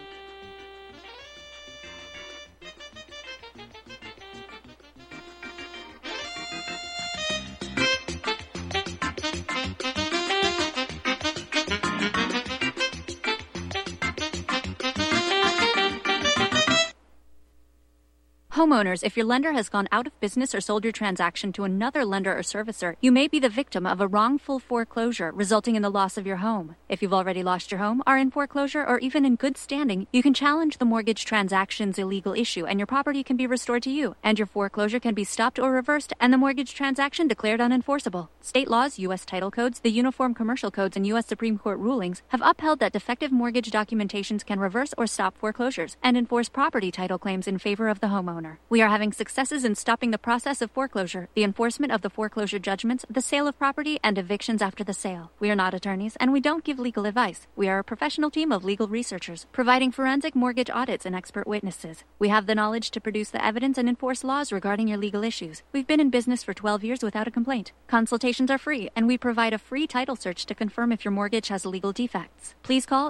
S11: Homeowners, if your lender has gone out of business or sold your transaction to another lender or servicer, you may be the victim of a wrongful foreclosure, resulting in the loss of your home. If you've already lost your home, are in foreclosure, or even in good standing, you can challenge the mortgage transaction's illegal issue, and your property can be restored to you, and your foreclosure can be stopped or reversed, and the mortgage transaction declared unenforceable. State laws, U.S. title codes, the Uniform Commercial Codes, and U.S. Supreme Court rulings have upheld that defective mortgage documentations can reverse or stop foreclosures and enforce property title claims in favor of the homeowner. We are having successes in stopping the process of foreclosure, the enforcement of the foreclosure judgments, the sale of property, and evictions after the sale. We are not attorneys, and we don't give legal advice. We are a professional team of legal researchers, providing forensic mortgage audits and expert witnesses. We have the knowledge to produce the evidence and enforce laws regarding your legal issues. We've been in business for 12 years without a complaint. Consultations are free, and we provide a free title search to confirm if your mortgage has legal defects. Please call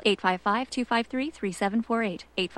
S11: 855-253-3748.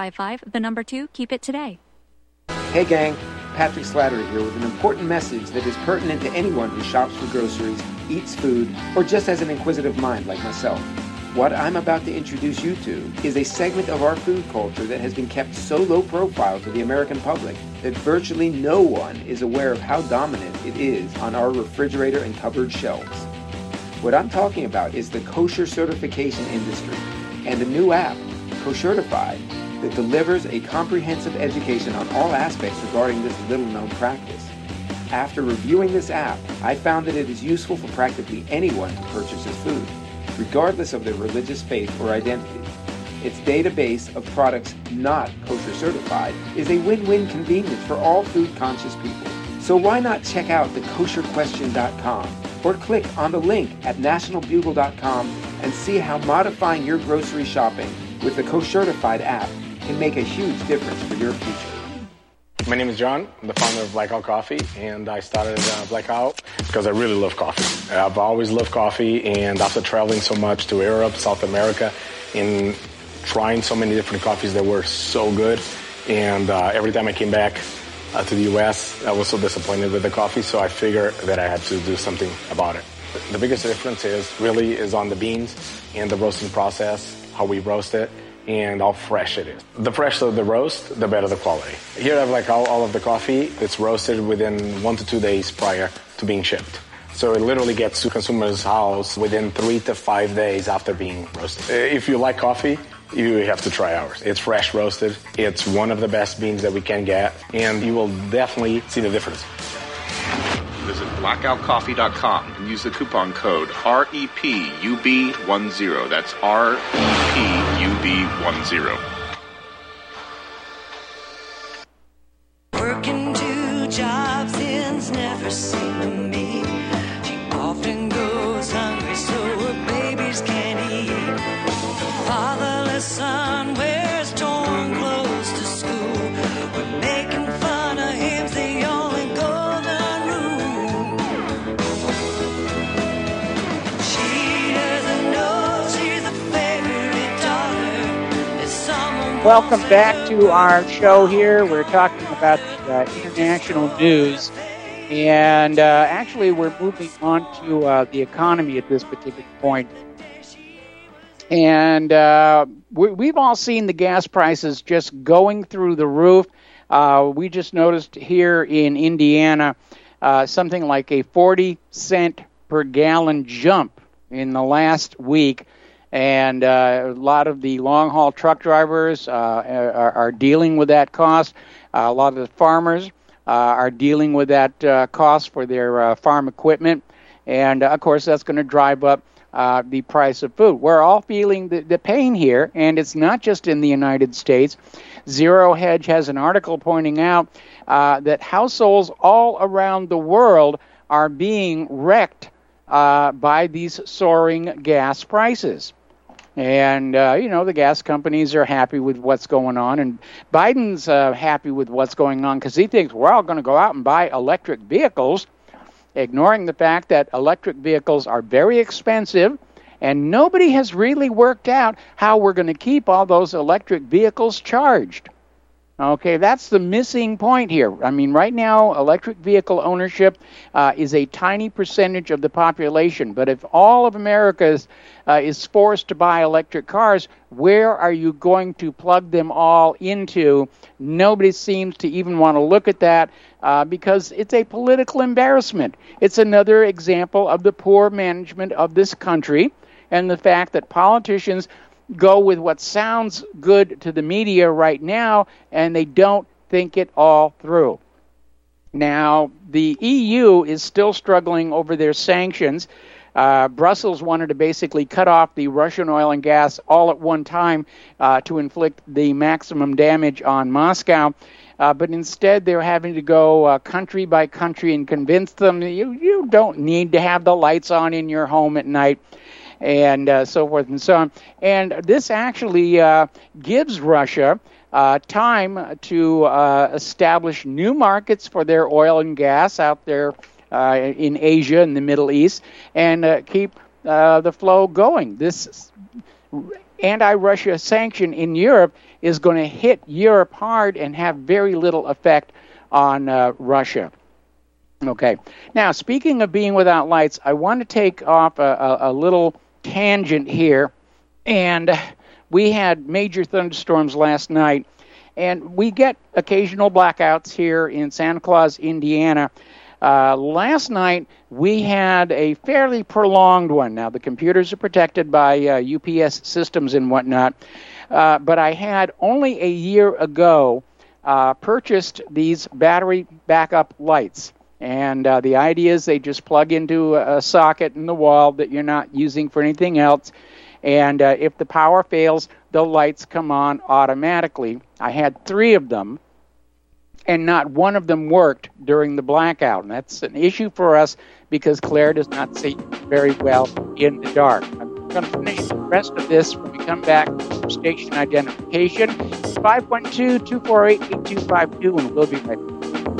S11: 855, 2, keep it today.
S12: Hey gang, Patrick Slattery here with an important message that is pertinent to anyone who shops for groceries, eats food, or just has an inquisitive mind like myself. What I'm about to introduce you to is a segment of our food culture that has been kept so low profile to the American public that virtually no one is aware of how dominant it is on our refrigerator and cupboard shelves. What I'm talking about is the kosher certification industry and a new app, Koshertified, that delivers a comprehensive education on all aspects regarding this little-known practice. After reviewing this app, I found that it is useful for practically anyone who purchases food, regardless of their religious faith or identity. Its database of products not kosher certified is a win-win convenience for all food-conscious people. So why not check out thekosherquestion.com or click on the link at nationalbugle.com and see how modifying your grocery shopping with the Koshertified app can make a huge difference for your future.
S13: My name is John. I'm the founder of Blackout Coffee, and I started Blackout because I really love coffee. I've always loved coffee, and after traveling so much to Europe, South America, and trying so many different coffees that were so good, and every time I came back to the U.S., I was so disappointed with the coffee, so I figured that I had to do something about it. The biggest difference is on the beans and the roasting process, how we roast it, and how fresh it is. The fresher the roast, the better the quality. Here I have all of the coffee. It's roasted within 1 to 2 days prior to being shipped. So it literally gets to consumer's house within 3 to 5 days after being roasted. If you like coffee, you have to try ours. It's fresh roasted. It's one of the best beans that we can get, and you will definitely see the difference.
S14: Visit blackoutcoffee.com and use the coupon code REPUB10. That's REPUB10.
S9: Working 2 jobs ends never seem to meet. She often goes hungry so her babies can't eat. Fatherless son wears torn clothes to school. We're making fun of him's the only golden rule. She doesn't know she's the favorite daughter. There's someone.
S2: Welcome back to our show here. We're talking about international news. And actually, we're moving on to the economy at this particular point. And we've all seen the gas prices just going through the roof. We just noticed here in Indiana something like a 40-cent per gallon jump in the last week. And a lot of the long-haul truck drivers are dealing with that cost. A lot of the farmers are dealing with that cost for their farm equipment. And, of course, that's going to drive up the price of food. We're all feeling the pain here, and it's not just in the United States. Zero Hedge has an article pointing out that households all around the world are being wrecked by these soaring gas prices. And, the gas companies are happy with what's going on. And Biden's happy with what's going on because he thinks we're all going to go out and buy electric vehicles, ignoring the fact that electric vehicles are very expensive. And nobody has really worked out how we're going to keep all those electric vehicles charged. Okay, that's the missing point here. I mean, right now, electric vehicle ownership is a tiny percentage of the population. But if all of America is forced to buy electric cars, where are you going to plug them all into? Nobody seems to even want to look at that because it's a political embarrassment. It's another example of the poor management of this country and the fact that politicians go with what sounds good to the media right now, and they don't think it all through. Now, the EU is still struggling over their sanctions. Brussels wanted to basically cut off the Russian oil and gas all at one time to inflict the maximum damage on Moscow. But instead, they're having to go country by country and convince them you don't need to have the lights on in your home at night, and so forth and so on. And this actually gives Russia time to establish new markets for their oil and gas out there in Asia and the Middle East, and keep the flow going. This anti-Russia sanction in Europe is going to hit Europe hard and have very little effect on Russia. Okay. Now, speaking of being without lights, I want to take off a little tangent here. And we had major thunderstorms last night, and we get occasional blackouts here in Santa Claus, Indiana. Last night, we had a fairly prolonged one. Now, the computers are protected by UPS systems and whatnot, but I had only a year ago purchased these battery backup lights. And the idea is they just plug into a socket in the wall that you're not using for anything else. And if the power fails, the lights come on automatically. I had 3 of them, and not one of them worked during the blackout. And that's an issue for us because Claire does not see very well in the dark. I'm going to finish the rest of this when we come back for station identification. 512-248-8252, and we'll be right back.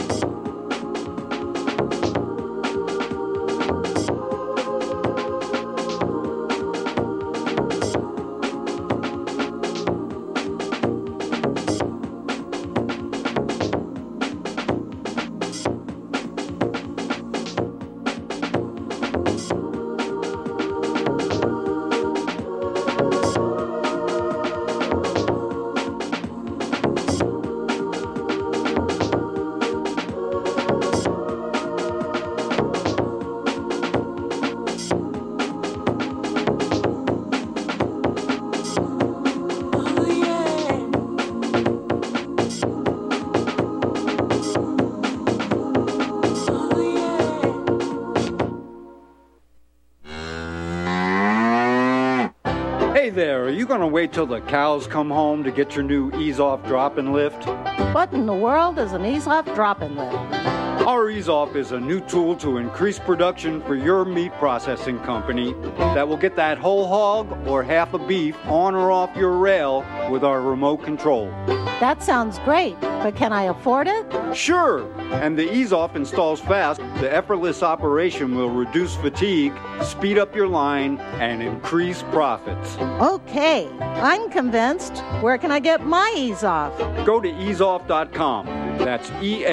S15: Are you going to wait till the cows come home to get your new Ease-Off drop-and lift?
S16: What in the world is an Ease-Off drop-and lift?
S15: Our Ease-Off is a new tool to increase production for your meat processing company that will get that whole hog or half a beef on or off your rail with our remote control.
S16: That sounds great, but can I afford it?
S15: Sure! And the Ease-Off installs fast. The effortless operation will reduce fatigue, speed up your line, and increase profits.
S16: Okay, I'm convinced. Where can I get my Ease-Off?
S15: Go to easeoff.com. That's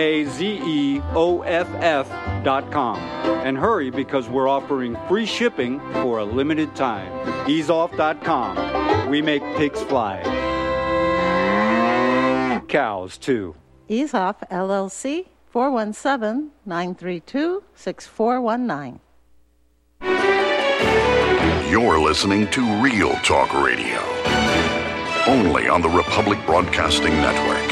S15: EAZEOFF.com. And hurry because we're offering free shipping for a limited time. Easeoff.com. We make pigs fly. Cows, too.
S16: Ease-Off, LLC, 417-932-6419.
S17: You're listening to Real Talk Radio, only on the Republic Broadcasting Network.